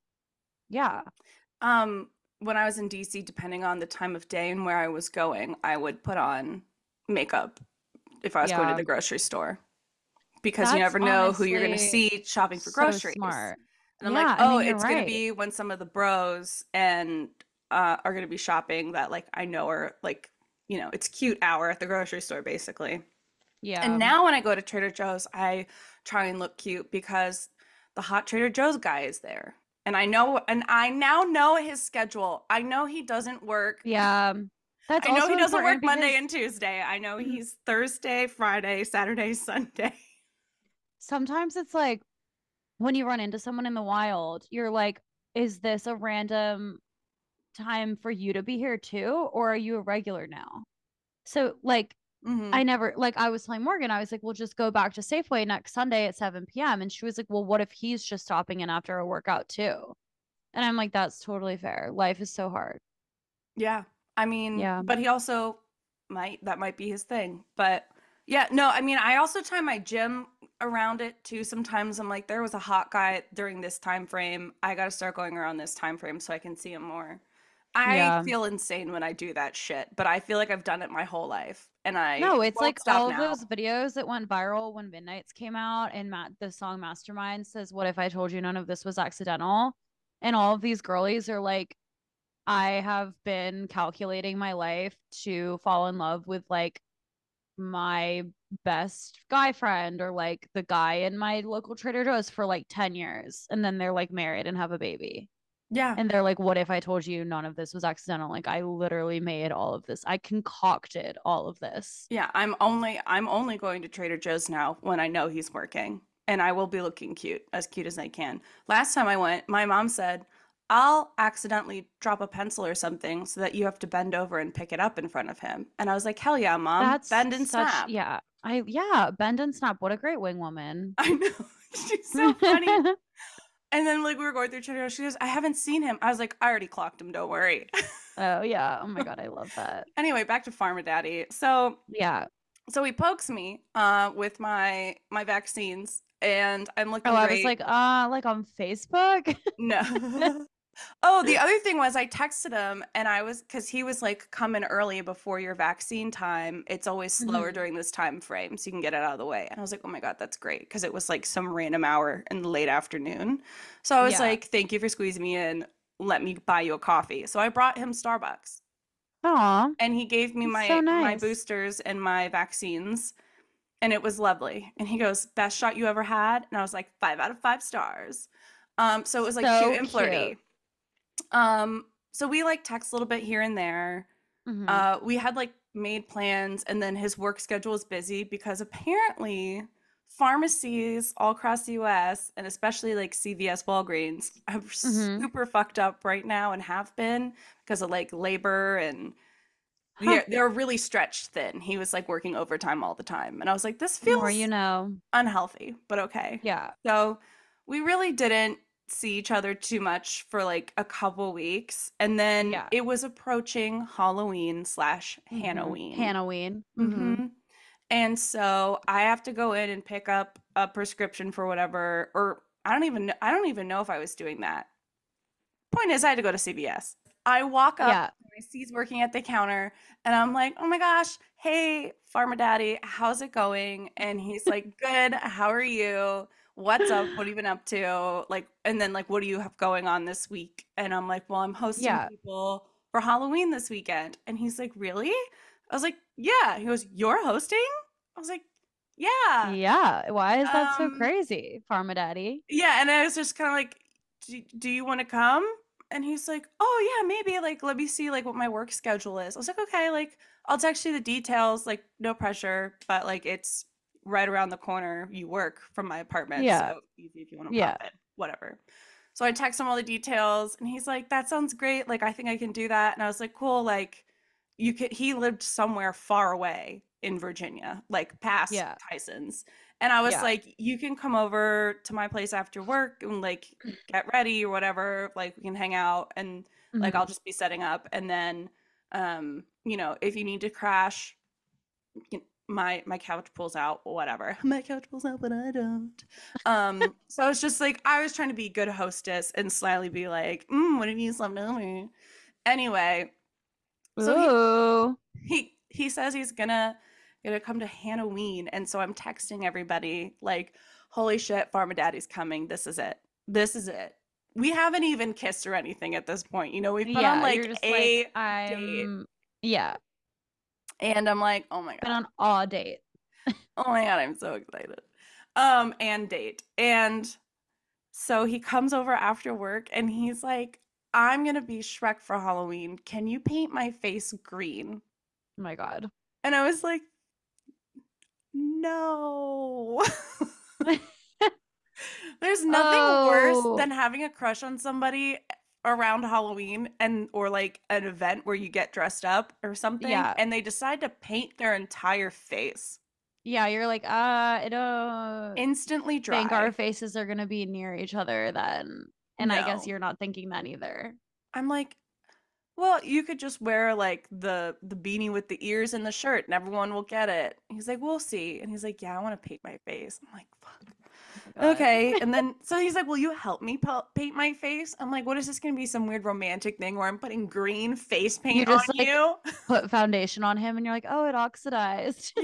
yeah, Um, when I was in D C, depending on the time of day and where I was going, I would put on makeup if I was going to yeah, the grocery store because you that's never know who you're going to honestly see shopping for so groceries. smart. And I'm like, Yeah, I oh, mean, you're it's going to right. be when some of the bros and uh, are going to be shopping that like I know are like, you know, it's cute hour at the grocery store basically. And Yeah. now when I go to Trader Joe's, I try and look cute because the hot Trader Joe's guy is there. And I know, and I now know his schedule. I know he doesn't work. Yeah. That's I know also he doesn't important work Monday because and Tuesday. I know he's Thursday, Friday, Saturday, Sunday. sometimes it's like when you run into someone in the wild, you're like, is this a random time for you to be here too, or are you a regular now? So like Mm-hmm. I never like I was telling Morgan, I was like, we'll just go back to Safeway next Sunday at seven p m. And she was like, well, what if he's just stopping in after a workout too? And I'm like, that's totally fair. Life is so hard. Yeah. I mean, Yeah. but he also might, that might be his thing. But yeah, no, I mean, I also time my gym around it too. Sometimes I'm like, there was a hot guy during this time frame. I got to start going around this time frame so I can see him more. I Yeah. feel insane when I do that shit, but I feel like I've done it my whole life and I No, it's won't like stop all of now. those videos that went viral when Midnights came out, and Matt, the song Mastermind says, what if I told you none of this was accidental? And all of these girlies are like, I have been calculating my life to fall in love with like my best guy friend or like the guy in my local Trader Joe's for like ten years. And then they're like married and have a baby. Yeah. And they're like, what if I told you none of this was accidental? Like, I literally made all of this. I concocted all of this. Yeah, I'm only I'm only going to Trader Joe's now when I know he's working, and I will be looking cute, as cute as I can. Last time I went, my mom said, "I'll accidentally drop a pencil or something so that you have to bend over and pick it up in front of him." And I was like, "Hell yeah, mom. That's Bend and such, snap." yeah. I, yeah, bend and snap. What a great wing woman. I know. She's so funny. And then like we were going through Trader Joe's, she goes, "I haven't seen him." I was like, "I already clocked him, don't worry." Oh, yeah. Oh my God. I love that. Anyway, back to Pharma Daddy. So Yeah. so he pokes me uh with my my vaccines and I'm Oh, looking I was great. like, uh, like on Facebook. No. Oh, the other thing was I texted him and I was because he was like, come in early before your vaccine time. It's always slower Mhm. during this time frame, so you can get it out of the way. And I was like, oh my God, that's great. Because it was like some random hour in the late afternoon. So I was Yeah. like, thank you for squeezing me in. Let me buy you a coffee. So I brought him Starbucks Aw, and he gave me that's so my my nice. boosters and my vaccines. And it was lovely. And he goes, best shot you ever had? And I was like, five out of five stars. Um, so it was like cute So and cute. flirty. Um, so we like text a little bit here and there. Hmm. Uh, we had like made plans, and then his work schedule was busy because apparently pharmacies all across the U S and especially like C V S, Walgreens are Hmm. super fucked up right now and have been because of like labor and Huh. they're, they're really stretched thin. He was like working overtime all the time. And I was like, this The more you feels know. unhealthy, but okay. Yeah. So we really didn't see each other too much for like a couple weeks. And then Yeah. it was approaching Halloween slash Hmm. Hannoween. Halloween. Hmm. Mm-hmm. And so I have to go in and pick up a prescription for whatever, or I don't even know, I don't even know if I was doing that. Point is, I had to go to C V S. I walk up, Yeah. I see he's working at the counter, and I'm like, oh my gosh, hey, Pharma Daddy, how's it going? And he's like, good, how are you? What's up? What have you been up to? Like, and then like, what do you have going on this week? And I'm like, well, I'm hosting Yeah. people for Halloween this weekend. And he's like, really? I was like, yeah. He goes, you're hosting? I was like, yeah. Yeah. Why is that so Um, crazy, Pharma Daddy? yeah, and I was just kind of like, do, do you want to come? And he's like, oh yeah, maybe. Like, let me see like what my work schedule is. I was like, okay, like I'll text you the details. Like, no pressure, but like it's right around the corner. You work from my apartment, Yeah. so easy if you want to Yeah. pop in, whatever. So I text him all the details, and he's like, that sounds great. Like, I think I can do that. And I was like, cool. Like, you could. He lived somewhere far away in Virginia, like past Yeah. Tyson's. And I was Yeah. like, you can come over to my place after work and like get ready or whatever. Like we can hang out and like I'll Hmm. just be setting up. And then, um, you know, if you need to crash, you know, my my couch pulls out, whatever. My couch pulls out, but I don't. Um, so it's just like I was trying to be good hostess and slyly be like, mm, what if you slept over? Anyway, so he Ooh. he he says he's gonna gonna come to Halloween, and so I'm texting everybody like, "Holy shit, Pharma Daddy's coming! This is it. This is it." We haven't even kissed or anything at this point. You know, we've been on Yeah. You're like just like, a date, I'm, yeah, and I'm like, "Oh my been god, on all date. oh my god, I'm so excited." Um, and date, and so he comes over after work, and he's like, "I'm gonna be Shrek for Halloween. Can you paint my face green?" Oh my God. And I was like, no. There's nothing worse Oh, than having a crush on somebody around Halloween and or like an event where you get dressed up or something, Yeah. and they decide to paint their entire face. Yeah, you're like, uh, I don't Instantly think our dry. faces are gonna be near each other then. And I guess No. you're not thinking that either. I'm like, well, you could just wear like the the beanie with the ears and the shirt and everyone will get it. He's like, we'll see. And he's like, yeah, I want to paint my face. I'm like, fuck. Oh my God. Okay. And then so he's like, will you help me pa- paint my face? I'm like, what is this going to be? Some weird romantic thing where I'm putting green face You paint on just like you? put foundation on him and you're like, oh, it oxidized.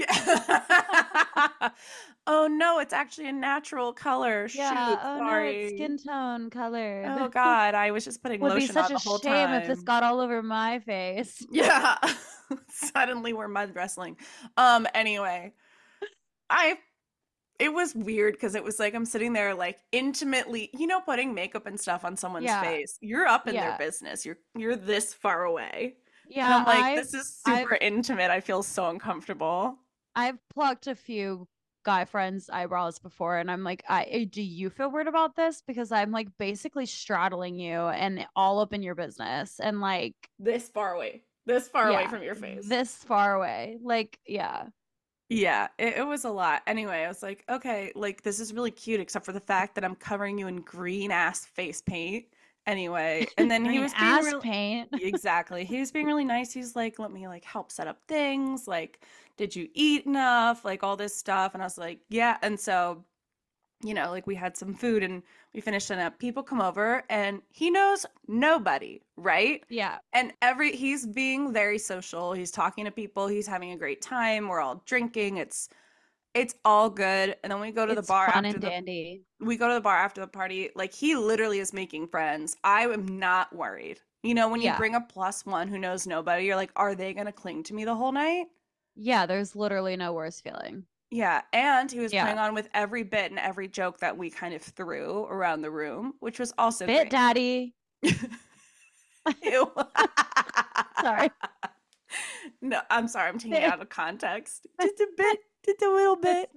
Yeah. Oh no, it's actually a natural color. Yeah. Shoot, Oh no, it's sorry. skin tone Oh colored. God, I was just putting Would be lotion on such a the whole shame if this time. got all over my face. Yeah. Suddenly we're mud wrestling. Um, anyway, I it was weird because it was like I'm sitting there like intimately, you know, putting makeup and stuff on someone's Yeah. face. You're up in their Yeah. business. You're you're this far away. And Yeah, I'm like, I've this is I've super intimate. I feel so uncomfortable. I've plucked a few guy friends' eyebrows before, and I'm like, I eh, do you feel weird about this? Because I'm like basically straddling you and all up in your business, and like, This far away. This far away yeah, from your face. this far away. Like, yeah, Yeah, it, it was a lot. Anyway, I was like, okay, like this is really cute, except for the fact that I'm covering you in green ass face paint. Anyway, and then he green was being ass real paint. exactly. He was being really nice. He's like, let me like help set up things. Like, did you eat enough? Like all this stuff. And I was like, yeah. And so you know, like we had some food and we finished it up. People come over and he knows nobody, right? Yeah, And every he's being very social. He's talking to people. He's having a great time. We're all drinking. It's it's all good. And then we go to the it's bar fun after and the dandy. we go to the bar after the party. Like he literally is making friends. I am not worried. You know, when you Yeah, bring a plus one who knows nobody, you're like, are they gonna cling to me the whole night? yeah. There's literally no worse feeling. Yeah, and he was Yeah, playing on with every bit and every joke that we kind of threw around the room, which was also bit great. daddy. Ew. Sorry. No, I'm sorry, I'm taking it Bit. out of context. Just a bit, just a little bit.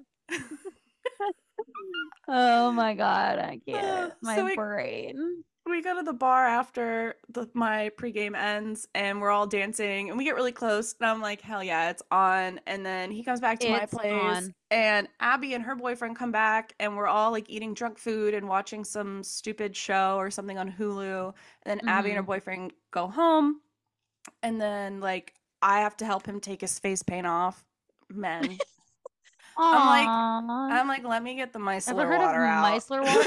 Oh my God, I Uh, can't. My so we brain. we go to the bar after the, my pregame ends and we're all dancing and we get really close and I'm like, hell yeah, it's on. And then he comes back to my It's place on. and Abby and her boyfriend come back and we're all like eating drunk food and watching some stupid show or something on Hulu. And then Abby and her Hmm. boyfriend go home and then like I have to help him take his face paint off. Men. I'm like, Aww. I'm like, let me get the Ever micellar heard of water out. micellar water?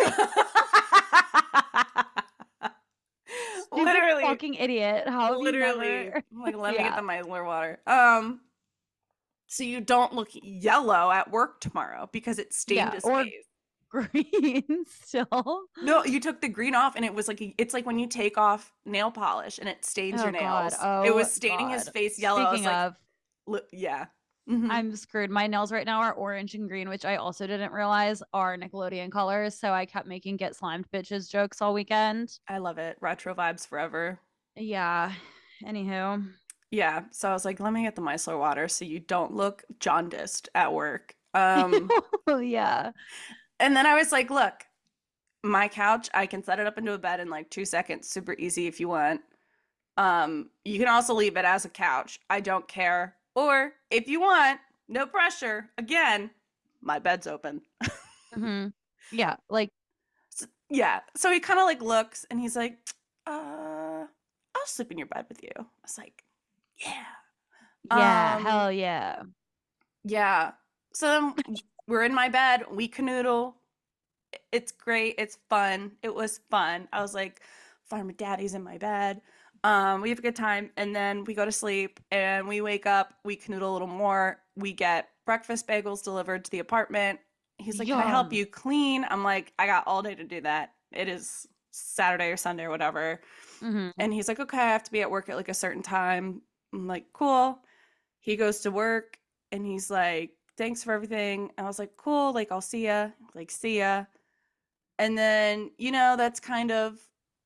Stupid Literally, fucking idiot. How have you literally. never? I'm like, let me get Yeah. the micellar water. Um, so you don't look yellow at work tomorrow because it stained Yeah. his Or face. green still. No, you took the green off and it was like it's like when you take off nail polish and it stains your Oh God. nails. It Oh was staining his God. face yellow. I was Speaking like, of, li- yeah. Hmm. I'm screwed. My nails right now are orange and green, which I also didn't realize are Nickelodeon colors. So I kept making get slimed bitches jokes all weekend. I love it. Retro vibes forever. Yeah. Anywho. Yeah, so I was like, let me get the micellar water so you don't look jaundiced at work. Um, Yeah. and then I was like, look, my couch, I can set it up into a bed in like two seconds, super easy if you want. Um, you can also leave it as a couch. I don't care. Or if you want, no pressure. Again, my bed's open. Hmm. Yeah. Like, So, yeah. So he kind of like looks and he's like, uh, I'll sleep in your bed with you. I was like, yeah. yeah. Um, Hell yeah. yeah. So then we're in my bed, we canoodle. It's great. It's fun. It was fun. I was like, Farmer Daddy's in my bed. Um, we have a good time, and then we go to sleep, and we wake up. We canoodle a little more. We get breakfast bagels delivered to the apartment. He's like, "Can I help Yum. you clean?" I'm like, "I got all day to do that. It is Saturday or Sunday or whatever." Hmm. And he's like, "Okay, I have to be at work at like a certain time." I'm like, "Cool." He goes to work, and he's like, "Thanks for everything." I was like, "Cool. Like, I'll see ya. Like, see ya." And then, you know, that's kind of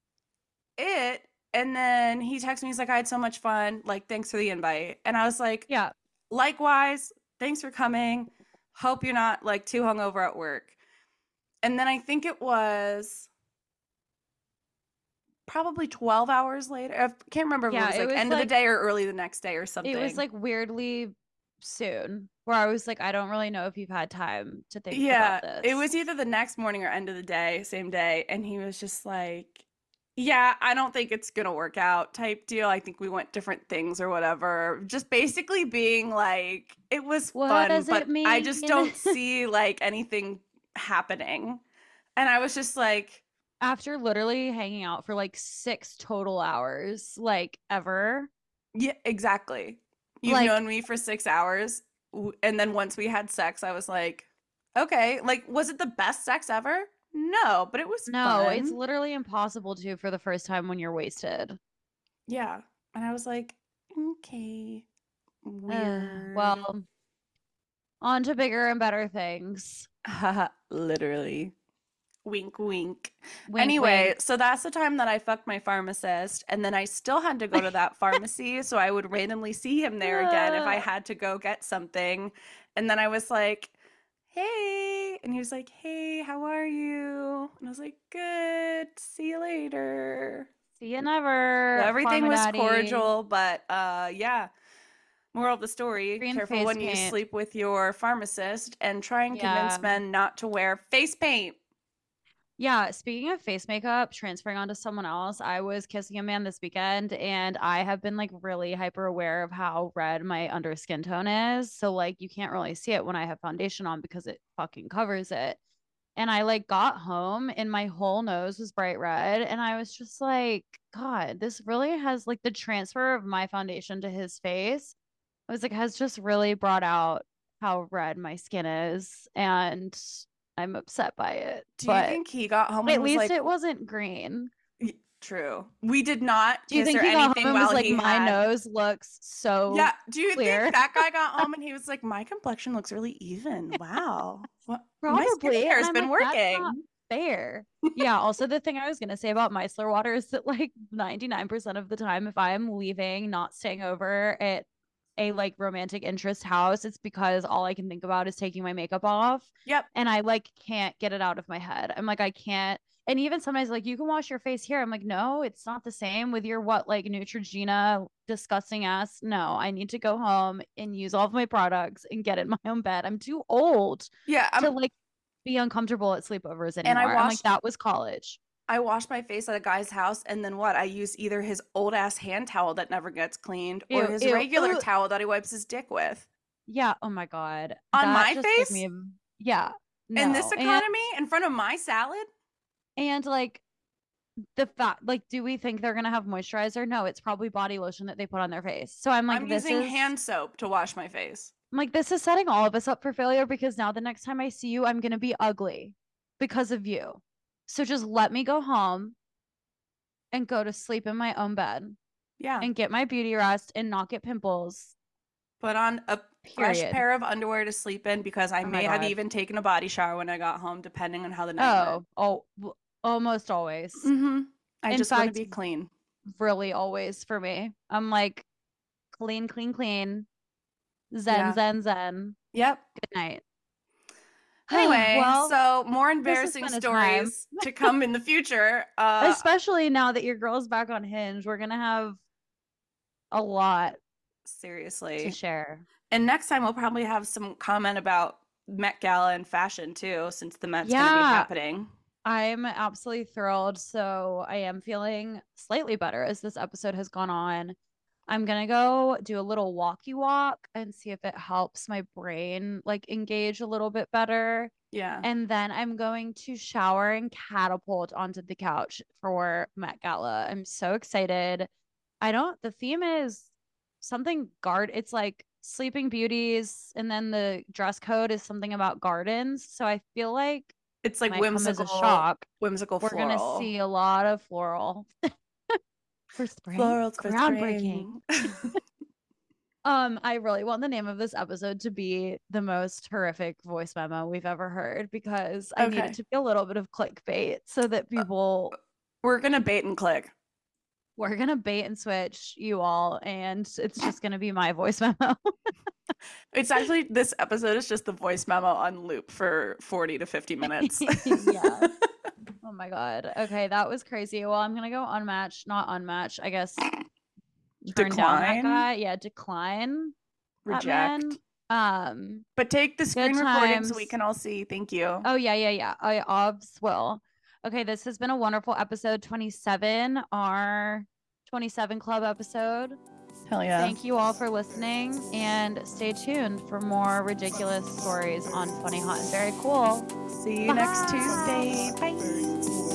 it. And then he texted me, he's like, I had so much fun. Like, thanks for the invite. And I was like, Yeah. likewise, thanks for coming. Hope you're not like too hungover at work. And then I think it was probably twelve hours later. I can't remember if Yeah, it was it like was, end of the like- day or early the next day or something. It was like weirdly soon, where I was like, I don't really know if you've had time to think yeah, about it was this. either the next morning or end of the day, same day. And he was just like, yeah, I don't think it's gonna work out type deal. I think we want different things or whatever. Just basically being like, it was What fun, does but it mean? I just don't see like anything happening. And I was just like, After literally hanging out for like six total hours, like ever. yeah, exactly. You've Like- known me for six hours. w- And then once we had sex, I was like, okay, like, was it the best sex ever? No, but it was No, fun. it's literally impossible to for the first time when you're wasted. Yeah. And I was like, okay, Uh, weird. well, on to bigger and better things. Literally. Wink, wink. Wink, Anyway, wink. so that's the time that I fucked my pharmacist, and then I still had to go to that pharmacy, so I would randomly see him there again if I Uh. had to go get something. And then I was like, hey, and he was like, hey, how are you? And I was like, good, see you later. See you never. So everything Pharma was Daddy. cordial, but uh, yeah. Moral of the story, Green careful face when you paint. sleep with your pharmacist and try and convince Yeah. men not to wear face paint. Yeah, speaking of face makeup, transferring onto someone else, I was kissing a man this weekend and I have been like really hyper aware of how red my under skin tone is. So like you can't really see it when I have foundation on because it fucking covers it. And I like got home and my whole nose was bright red and I was just like, God, this really has like the transfer of my foundation to his face. I was like, has just really brought out how red my skin is and I'm upset by it. Do but you think he got home and at was least like, it wasn't green. Y- True. We did not Do you kiss think or he got anything home and while was like, he my had. nose looks so Yeah. Do you clear? think that guy got home and he was like, my complexion looks really even. Wow. What? My Probably. skincare has And been I'm like, that's working. not fair. Yeah. Also, the thing I was gonna say about micellar water is that like ninety-nine percent of the time, if I am leaving, not staying over at a like romantic interest house, it's because all I can think about is taking my makeup off. Yep. And I like can't get it out of my head. I'm like, I can't. And even sometimes like you can wash your face here. I'm like, no, it's not the same with your what like Neutrogena disgusting ass. No, I need to go home and use all of my products and get in my own bed. I'm too old Yeah. to I'm, like be uncomfortable at sleepovers And I anymore. I'm like, washed- that was college. I washed my face at a guy's house, and then what? I use either his old ass hand towel that never gets cleaned or Ew, his ew, regular ugh. towel that he wipes his dick with. Yeah. Oh my God. On That my just gave face? me a- yeah. In this no. And- economy, in front of my salad? And like the fact, like, do we think they're gonna have moisturizer? No, it's probably body lotion that they put on their face. So I'm like, I'm this using is hand soap to wash my face. I'm like, this is setting all of us up for failure because now the next time I see you, I'm gonna be ugly because of you. So just let me go home and go to sleep in my own bed Yeah. and get my beauty rest and not get pimples. Put on a fresh Period. pair of underwear to sleep in because I Oh my may have God. even taken a body shower when I got home, depending on how the night Oh, oh, w- almost always. went. Mm-hmm. I In just want to fact- be clean. Really always for me. I'm like clean, clean, clean. Zen, Yeah. zen, zen. Yep. Good night. Anyway, well, so more has embarrassing been a time. stories to come in the future. Uh, especially now that your girl's back on Hinge, we're gonna have a lot to seriously. share. And next time we'll probably have some comment about Met Gala and fashion too, since the Met's gonna be Yeah. happening. I'm absolutely thrilled. So I am feeling slightly better as this episode has gone on. I'm gonna go do a little walkie walk and see if it helps my brain like engage a little bit better. Yeah. And then I'm going to shower and catapult onto the couch for Met Gala. I'm so excited. I don't, the theme is something guard. It's like Sleeping Beauties, and then the dress code is something about gardens. So I feel like It's like might come whimsical, as a shock. whimsical We're floral. gonna see a lot of floral for spring. Florals for Groundbreaking. spring. Um, I really want the name of this episode to be the most horrific voice memo we've ever heard because I need Okay. it to be a little bit of clickbait so that people We're gonna bait and click. we're gonna bait and switch you all, and it's just gonna be my voice memo. It's actually this episode is just the voice memo on loop for forty to fifty minutes. Yeah. Oh my God. Okay, that was crazy. Well, I'm gonna go unmatched, not unmatched. I guess turn down that Decline? guy. Yeah, decline that Reject. man. Um, But take the screen recording so we times. can all see. Thank you. oh yeah, yeah, yeah. I obs will. Okay, this has been a wonderful episode twenty-seven, our twenty-seven Club episode. Hell yeah. Thank you all for listening, and stay tuned for more ridiculous stories on Funny Hot and Very Cool. See you next Tuesday. Bye.